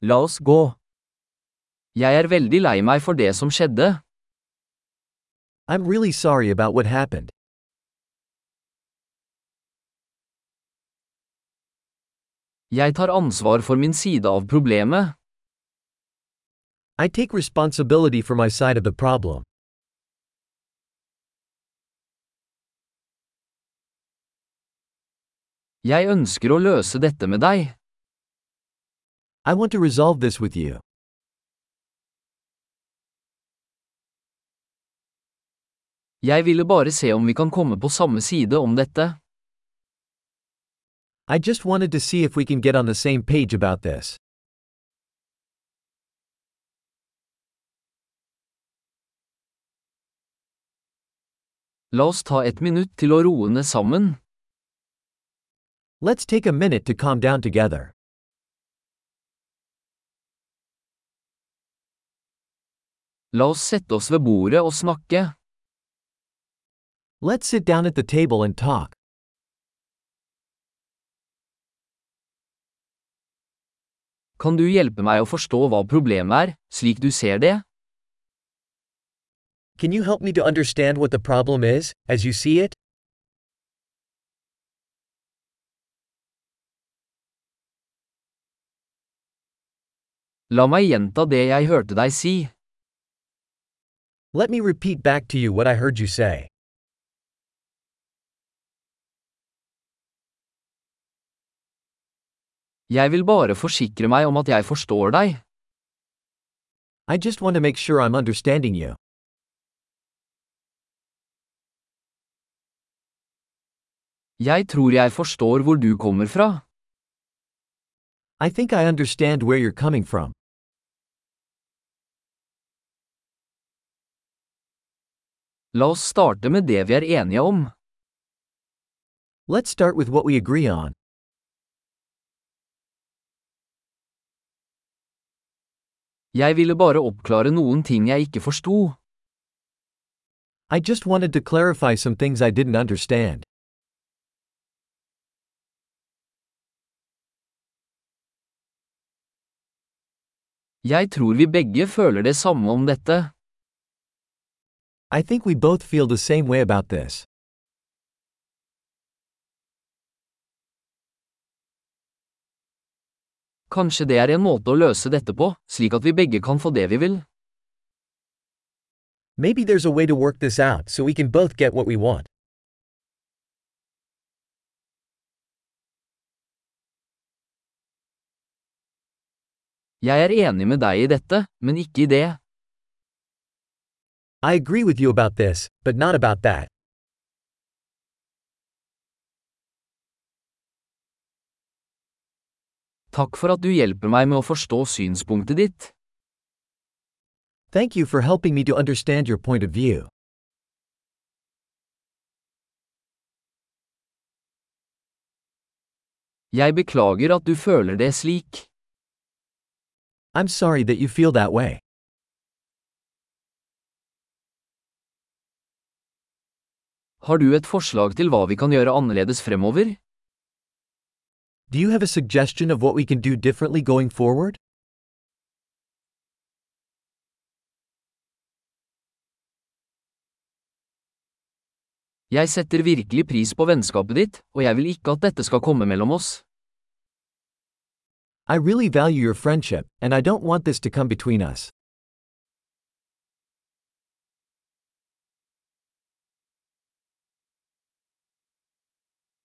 La oss gå. Jeg veldig lei meg for det som skjedde. I'm really sorry about what happened. Jeg tar ansvar for min side av problemet. I take responsibility for my side of the problem. Jeg ønsker å løse dette med deg. I want to resolve this with you. Jeg ville bare se om vi kan komme på samme side om dette. I just wanted to see if we can get on the same page about this. La oss ta et minutt til å roe ned sammen. Let's take a minute to calm down together. La oss sette oss ved bordet og snakke. Let's sit down at the table and talk. Kan du hjelpe meg å forstå hva problemet slik du ser det? Can you help me to understand what the problem is, as you see it? La meg gjenta det jeg hørte deg si. Let me repeat back to you what I heard you say. Jeg vil bare forsikre meg om at jeg forstår deg. I just want to make sure I'm understanding you. Jeg tror jeg forstår hvor du kommer fra. I think I understand where you're coming from. La oss starte med det vi enige om. Let's start with what we agree on. Jeg ville bare oppklare noen ting jeg ikke forsto. I just wanted to clarify some things I didn't understand. Jeg tror vi begge føler det samme om dette. I think we both feel the same way about this. Kanskje det en måte å løse dette på, slik at vi begge kan få det vi vil. Maybe there's a way to work this out so we can both get what we want. Jeg enig med deg i dette, men ikke i det. I agree with you about this, but not about that. Takk for at du hjelper meg med å forstå synspunktet ditt. Thank you for helping me to understand your point of view. Jeg beklager at du føler det slik. I'm sorry that you feel that way. Har du et forslag til hva vi kan gjøre annerledes fremover? Do you have a suggestion of what we can do differently going forward? Jeg setter virkelig pris på vennskapet ditt, og jeg vil ikke at dette skal komme mellom oss. I really value your friendship, and I don't want this to come between us.